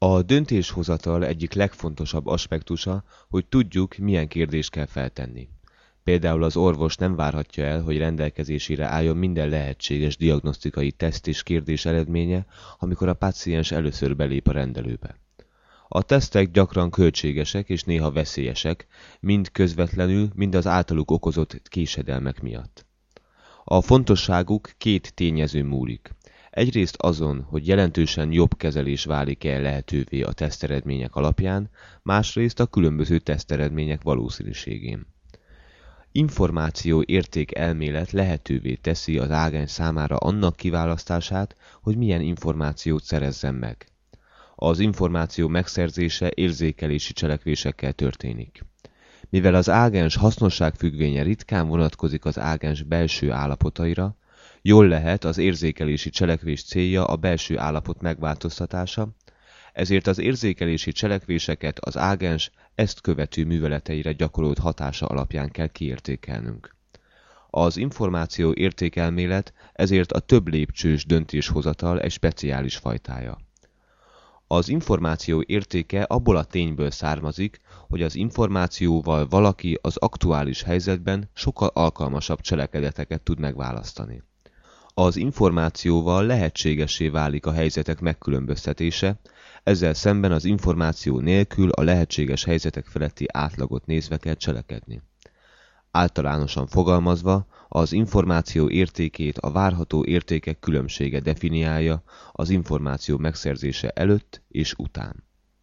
A döntéshozatal egyik legfontosabb aspektusa, hogy tudjuk, milyen kérdést kell feltenni. Például az orvos nem várhatja el, hogy rendelkezésére álljon minden lehetséges diagnosztikai teszt és kérdés eredménye, amikor a páciens először belép a rendelőbe. A tesztek gyakran költségesek és néha veszélyesek, mind közvetlenül, mind az általuk okozott késedelmek miatt. A fontosságuk két tényezőn múlik. Egyrészt azon, hogy jelentősen jobb kezelés válik-e lehetővé a teszteredmények alapján, másrészt a különböző teszteredmények valószínűségén. Információ érték elmélet lehetővé teszi az ágens számára annak kiválasztását, hogy milyen információt szerezzen meg. Az információ megszerzése érzékelési cselekvésekkel történik. Mivel az ágens hasznosságfüggvénye ritkán vonatkozik az ágens belső állapotaira, jól lehet az érzékelési cselekvés célja a belső állapot megváltoztatása, ezért az érzékelési cselekvéseket az ágens ezt követő műveleteire gyakorolt hatása alapján kell kiértékelnünk. Az információ értékelmélet ezért a több lépcsős döntéshozatal egy speciális fajtája. Az információ értéke abból a tényből származik, hogy az információval valaki az aktuális helyzetben sokkal alkalmasabb cselekedeteket tud megválasztani. Az információval lehetségessé válik a helyzetek megkülönböztetése, ezzel szemben az információ nélkül a lehetséges helyzetek feletti átlagot nézve kell cselekedni. Általánosan fogalmazva, az információ értékét a várható értékek különbsége definiálja az információ megszerzése előtt és után.